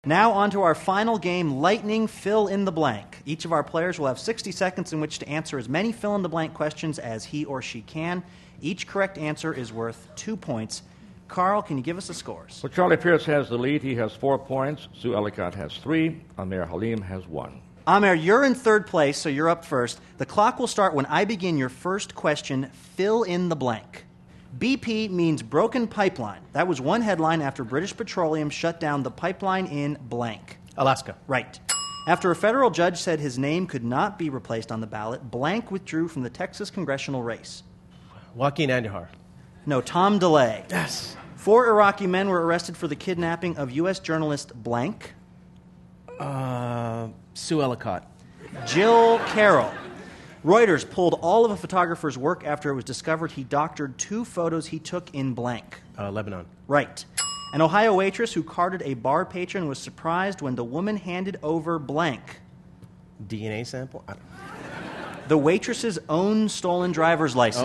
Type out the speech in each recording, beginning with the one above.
Now on to our final game, Lightning Fill in the Blank. Each of our players will have 60 seconds in which to answer as many fill-in-the-blank questions as he or she can. Each correct answer is worth 2 points. Carl, can you give us the scores? Well, Charlie Pierce has the lead. He has 4 points. Sue Ellicott has 3. Amir Halim has 1. Amir, you're in third place, so you're up first. The clock will start when I begin your first question. Fill in the blank. BP means broken pipeline. That was one headline after British Petroleum shut down the pipeline in blank. Alaska. Right. After a federal judge said his name could not be replaced on the ballot, blank withdrew from the Texas congressional race. Joaquin Andujar. No, Tom DeLay. Yes. 4 Iraqi men were arrested for the kidnapping of U.S. journalist blank. Sue Ellicott. Jill Carroll. Reuters pulled all of a photographer's work after it was discovered he doctored 2 photos he took in blank. Lebanon. Right. An Ohio waitress who carded a bar patron was surprised when the woman handed over blank. DNA sample? The waitress's own stolen driver's license.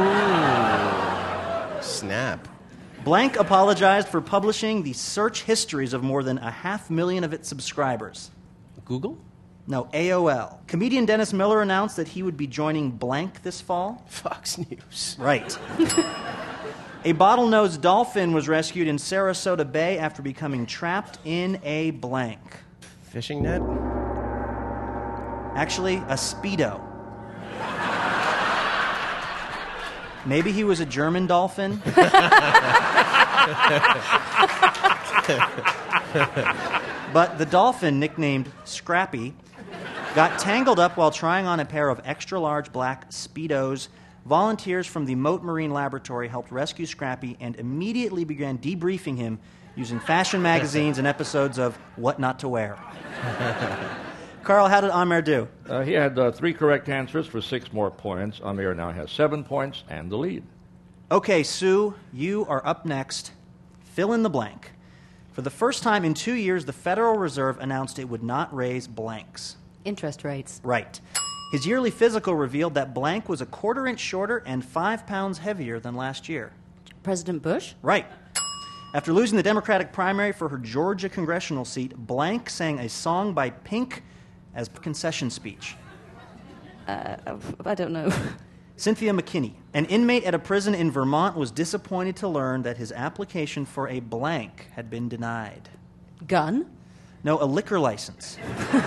Oh, snap. Blank apologized for publishing the search histories of more than 500,000 of its subscribers. Google? No, AOL. Comedian Dennis Miller announced that he would be joining blank this fall. Fox News. Right. A bottlenose dolphin was rescued in Sarasota Bay after becoming trapped in a blank. Fishing net? Actually, a Speedo. Maybe he was a German dolphin. But the dolphin, nicknamed Scrappy, got tangled up while trying on a pair of extra-large black Speedos. Volunteers from the Mote Marine Laboratory helped rescue Scrappy and immediately began debriefing him using fashion magazines and episodes of What Not to Wear. Carl, how did Amir do? He had 3 correct answers for 6 more points. Amir now has 7 points and the lead. Okay, Sue, you are up next. Fill in the blank. For the first time in 2 years, the Federal Reserve announced it would not raise blanks. Interest rates. Right. His yearly physical revealed that blank was a 1/4 inch shorter and 5 pounds heavier than last year. President Bush? Right. After losing the Democratic primary for her Georgia congressional seat, blank sang a song by Pink as concession speech. I don't know. Cynthia McKinney, an inmate at a prison in Vermont, was disappointed to learn that his application for a blank had been denied. Gun? No, a liquor license.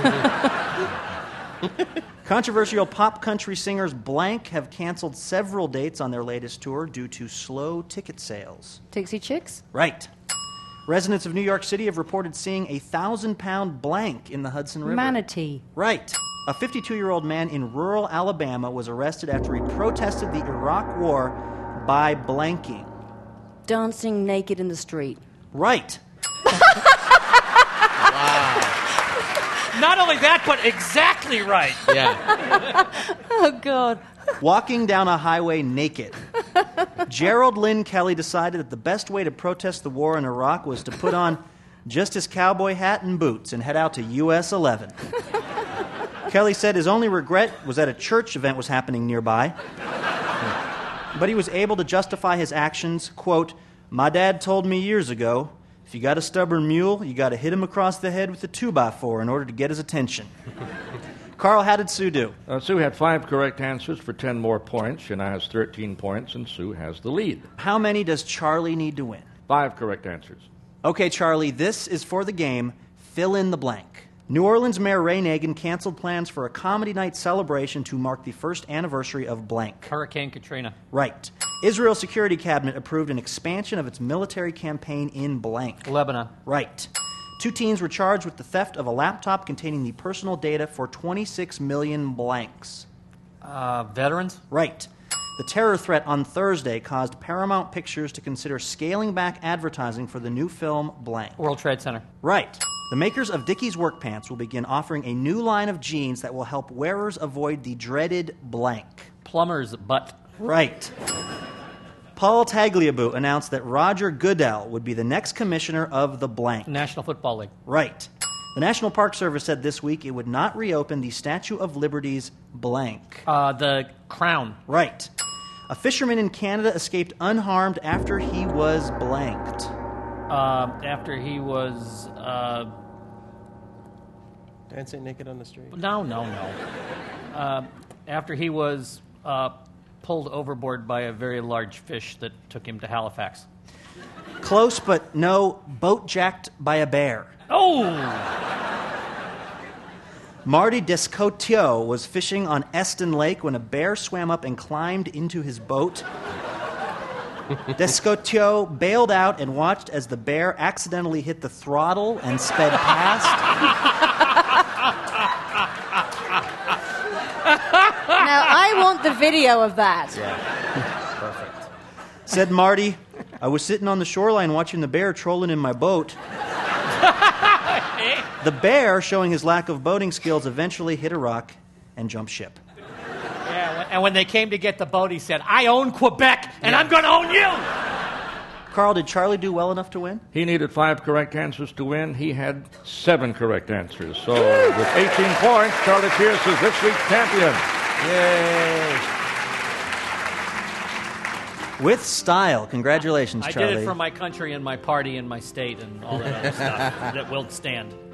Controversial pop country singers blank have canceled several dates on their latest tour due to slow ticket sales. Dixie Chicks? Right. Residents of New York City have reported seeing a 1,000-pound blank in the Hudson River. Manatee. Right. A 52-year-old man in rural Alabama was arrested after he protested the Iraq War by blanking. Dancing naked in the street. Right. Not only that, but exactly right. Yeah. Oh, God. Walking down a highway naked. Gerald Lynn Kelly decided that the best way to protest the war in Iraq was to put on just his cowboy hat and boots and head out to US 11. Kelly said his only regret was that a church event was happening nearby. But he was able to justify his actions. Quote, "My dad told me years ago, if you got a stubborn mule, you got to hit him across the head with a 2x4 in order to get his attention." Carl, how did Sue do? Sue had 5 correct answers for 10 more points. She now has 13 points, and Sue has the lead. How many does Charlie need to win? 5 correct answers. Okay, Charlie, this is for the game. Fill in the blank. New Orleans Mayor Ray Nagin canceled plans for a comedy night celebration to mark the first anniversary of blank. Hurricane Katrina. Right. Israel's security cabinet approved an expansion of its military campaign in blank. Lebanon. Right. 2 teens were charged with the theft of a laptop containing the personal data for 26 million blanks. Veterans. Right. The terror threat on Thursday caused Paramount Pictures to consider scaling back advertising for the new film blank. World Trade Center. Right. The makers of Dickies Work Pants will begin offering a new line of jeans that will help wearers avoid the dreaded blank. Plumber's butt. Right. Paul Tagliabue announced that Roger Goodell would be the next commissioner of the blank. National Football League. Right. The National Park Service said this week it would not reopen the Statue of Liberty's blank. The Crown. Right. A fisherman in Canada escaped unharmed after he was blanked. After he was Dancing naked on the street. No. After he was pulled overboard by a very large fish that took him to Halifax. Close, but no. Boat jacked by a bear. Oh! Marty Descoteau was fishing on Eston Lake when a bear swam up and climbed into his boat. Descoteau bailed out and watched as the bear accidentally hit the throttle and sped past. Now, I want the video of that. Perfect. Said Marty, I was sitting on the shoreline watching the bear trolling in my boat. The bear, showing his lack of boating skills, eventually hit a rock and jumped ship. Yeah, and when they came to get the boat, he said, I own Quebec, and I'm going to own you! Carl, did Charlie do well enough to win? He needed 5 correct answers to win. He had 7 correct answers. So with 18 points, Charlie Pierce is this week's champion. Yay! With style. Congratulations, I Charlie. did it for my country and my party and my state and all that other stuff that will stand.